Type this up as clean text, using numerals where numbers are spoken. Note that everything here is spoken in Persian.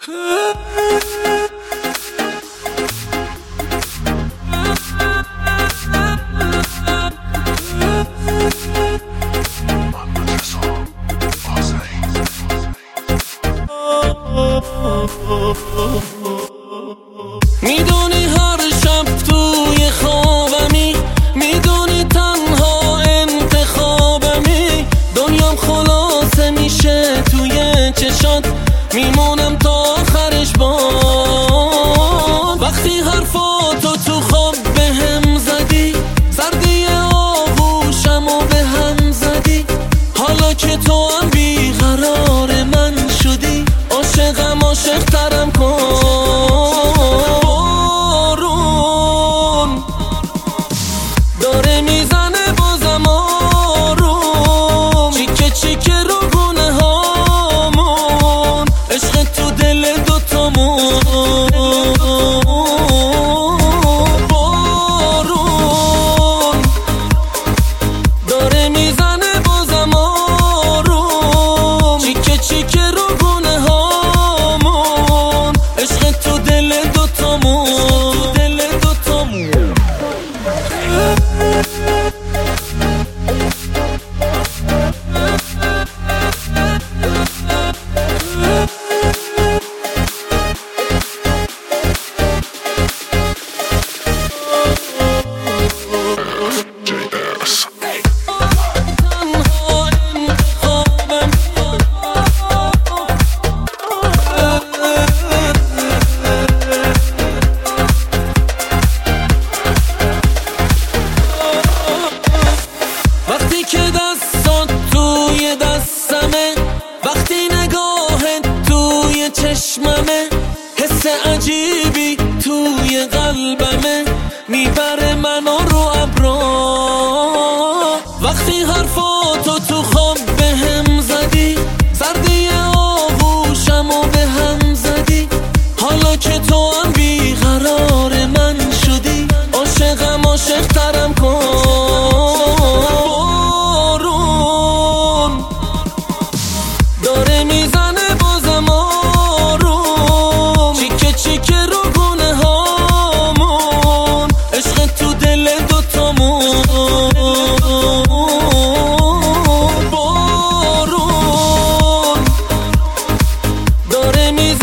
میدونی هر شب توی خوابمی، میدونی تنها انتخابمی، دنیام خلاصه میشه توی چشات، میمونم تا آخرش باد. وقتی حرفاتو تو خواب بهم زدی، سردی آغوشمو به هم زدی، حالا که تو هم بیقرار من شدی، عاشقم عاشق‌ترم کن. داره میزنه بازم آروم، چیکه چیکه رو گونه هامون، عشق تو دل دوتامون. بارون داره میزنه بازم آروم، چیکه چیکه رو گونه هامون، عشق تو دل دوتامون، دل دوتامون. وقتی که دستات توی دستمه، وقتی نگاهت توی چشممه، حس عجیبی توی قلبمه، میبره منو رو ابرا. وقتی حرفاتو تو خواب بهم زدی، سردی آغوشمو به هم زدی، حالا که تو هم بیقرار من شدی، عاشقم عاشق‌ترم کن. داره میزنه بازم آروم، چیکه چیکه رو گونه هامون، عشق تو دل دوتامون. بارون داره میزنه